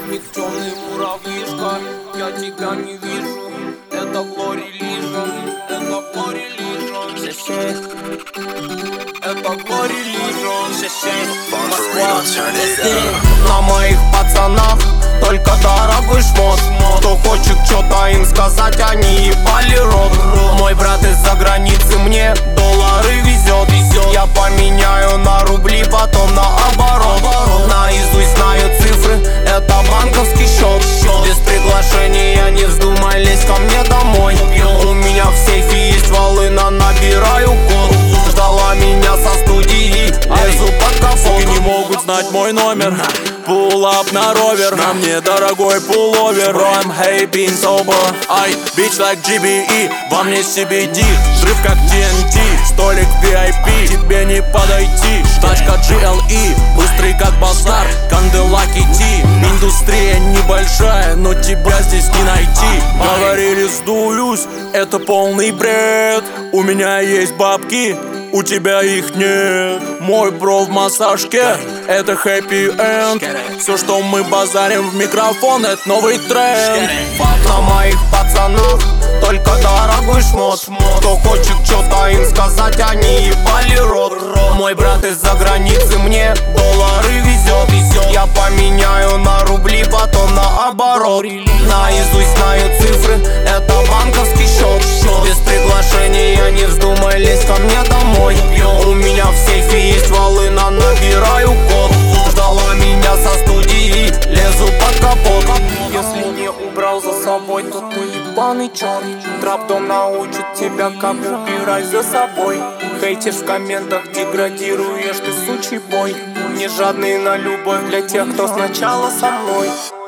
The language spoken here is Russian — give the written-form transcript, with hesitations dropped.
Миг темный муравьишка, я тебя не вижу. Это Glory Legion, это Glory Legion. Это Glory Legion. Москва, на моих пацанах только дорогой шмот. Кто хочет что-то им сказать, они ебали рот. Мой брат из-за границы мне доллары везет. Я поменяю на рубли, потом наоборот. Наизусть знаю цифры, это банковский счет. Без приглашения не вздумай лезть ко мне домой. У меня в сейфе есть волына, набираю код. Ждала меня со студии, лезу под капот. Не могут знать мой номер. Pull up на ровер, на мне дорогой пуловер. Bro, I'm hey, been sober. I bitch like GBE, во мне CBD. Взрыв как TNT, столик VIP, тебе не подойти. Тачка GLE, быстрый как базар, Канделаки T. Индустрия небольшая, но тебя здесь не найти. Говорили, сдуюсь, это полный бред. У меня есть бабки, у тебя их нет. Мой бро в массажке, это happy end. Все, что мы базарим в микрофон, это новый тренд. На моих пацанах только дорогой шмот. Кто хочет что-то им сказать, они ебали рот. Мой брат из-за границы мне доллары везет. Я поменяю на рубли, потом наоборот. Наизусть знаю цифры, это банковский счет. Без приглашения не вздумай лезть ко мне домой. У меня в сейфе есть волына, набираю код. Ждала меня со студии, лезу под капот. Если не убрал за собой, то ты ебаный черт. Трап-дом научит тебя, как убирать за собой. Хейтишь в комментах, деградируешь ты, сучий бой. Не жадный на любовь для тех, кто сначала со мной.